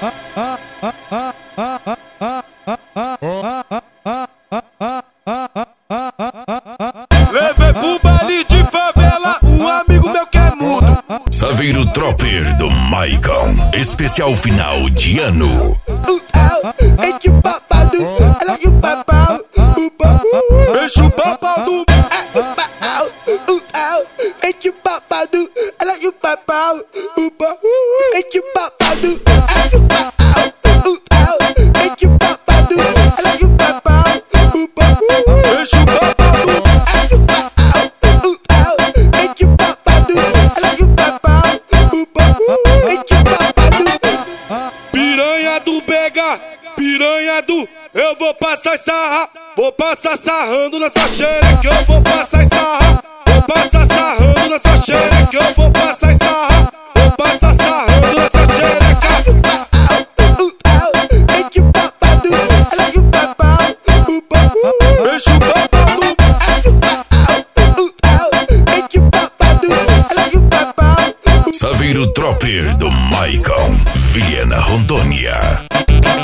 Levei pro baile de favela um amigo meu que é mudo. Saveiro Tropper do Maicon, especial final de ano. Enche o papado, ela e o papau. Enche o papado, enche o papado, ela e o papau. Enche o papado, enche o papado, ela e o papau. Enche o papado, enche o papado, ela e o papau. Enche o papado. Piranha do Bega, piranha do... Eu vou passar sarra, vou passar sarrando nessa xereca. Eu vou passar sarra, vou passar sarrando nessa xereca. Eu vou passar sarra, vou passar sarrando nessa xereca. Enche o papado, ela e o papau. Enche o papado, enche o papado, ela e o papau. Saveiro Tropper do Maicon, Vilhena, Rondônia.